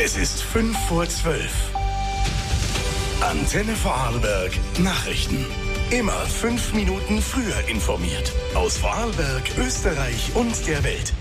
Es ist 5:12 Uhr. Antenne Vorarlberg Nachrichten. Immer 5 Minuten früher informiert. Aus Vorarlberg, Österreich und der Welt.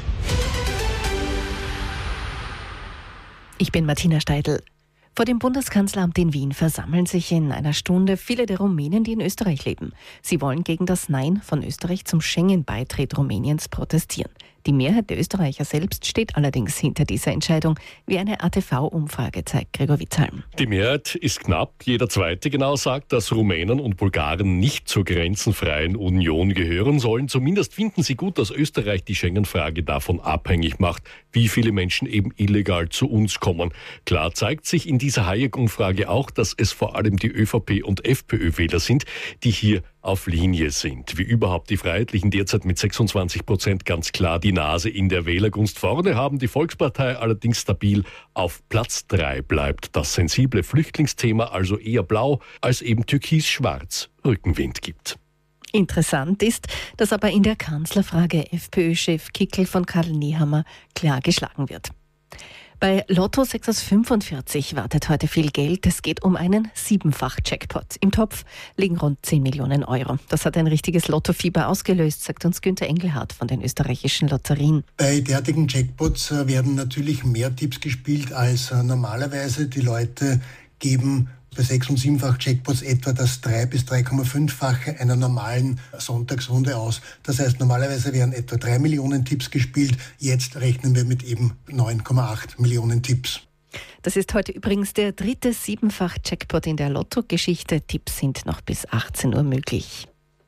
Ich bin Martina Steidl. Vor dem Bundeskanzleramt in Wien versammeln sich in einer Stunde viele der Rumänen, die in Österreich leben. Sie wollen gegen das Nein von Österreich zum Schengen-Beitritt Rumäniens protestieren. Die Mehrheit der Österreicher selbst steht allerdings hinter dieser Entscheidung, wie eine ATV-Umfrage zeigt. Gregor Witzhalm. Die Mehrheit ist knapp. Jeder Zweite genau sagt, dass Rumänen und Bulgaren nicht zur grenzenfreien Union gehören sollen. Zumindest finden sie gut, dass Österreich die Schengen-Frage davon abhängig macht, wie viele Menschen eben illegal zu uns kommen. Klar zeigt sich in dieser Hayek-Umfrage auch, dass es vor allem die ÖVP- und FPÖ-Wähler sind, die hier auf Linie sind. Wie überhaupt die Freiheitlichen derzeit mit 26% ganz klar die Nase in der Wählergunst vorne haben. Die Volkspartei allerdings stabil auf Platz 3 bleibt. Das sensible Flüchtlingsthema also eher blau als eben türkis-schwarz Rückenwind gibt. Interessant ist, dass aber in der Kanzlerfrage FPÖ-Chef Kickl von Karl Nehammer klar geschlagen wird. Bei Lotto 6 aus 45 wartet heute viel Geld. Es geht um einen 7-fach-Jackpot. Im Topf liegen rund 10 Millionen Euro. Das hat ein richtiges Lottofieber ausgelöst, sagt uns Günther Engelhardt von den österreichischen Lotterien. Bei derartigen Jackpots werden natürlich mehr Tipps gespielt als normalerweise. Die Leute geben bei 6- und 7-fach Jackpots etwa das 3- bis 3,5-fache einer normalen Sonntagsrunde aus. Das heißt, normalerweise werden etwa 3 Millionen Tipps gespielt. Jetzt rechnen wir mit eben 9,8 Millionen Tipps. Das ist heute übrigens der dritte 7-fach-Jackpot in der Lotto-Geschichte. Tipps sind noch bis 18 Uhr möglich.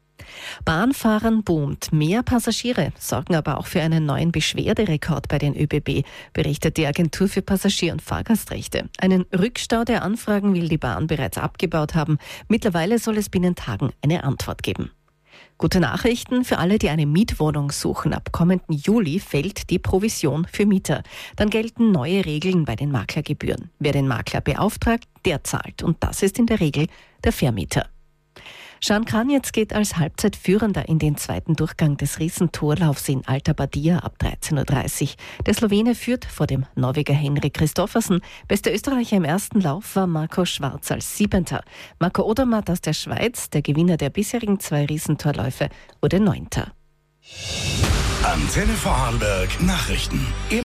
Bahnfahren boomt. Mehr Passagiere sorgen aber auch für einen neuen Beschwerderekord bei den ÖBB, berichtet die Agentur für Passagier- und Fahrgastrechte. Einen Rückstau der Anfragen will die Bahn bereits abgebaut haben. Mittlerweile soll es binnen Tagen eine Antwort geben. Gute Nachrichten für alle, die eine Mietwohnung suchen. Ab kommenden Juli fällt die Provision für Mieter. Dann gelten neue Regeln bei den Maklergebühren. Wer den Makler beauftragt, der zahlt. Und das ist in der Regel der Vermieter. Jan Kranjec geht als Halbzeitführender in den zweiten Durchgang des Riesentorlaufs in Alta Badia ab 13:30 Uhr. Der Slowene führt vor dem Norweger Henrik Kristoffersen. Bester Österreicher im ersten Lauf war Marco Schwarz als 7. Marco Odermatt aus der Schweiz, der Gewinner der bisherigen 2 Riesentorläufe, wurde 9. Antenne Vorarlberg Nachrichten.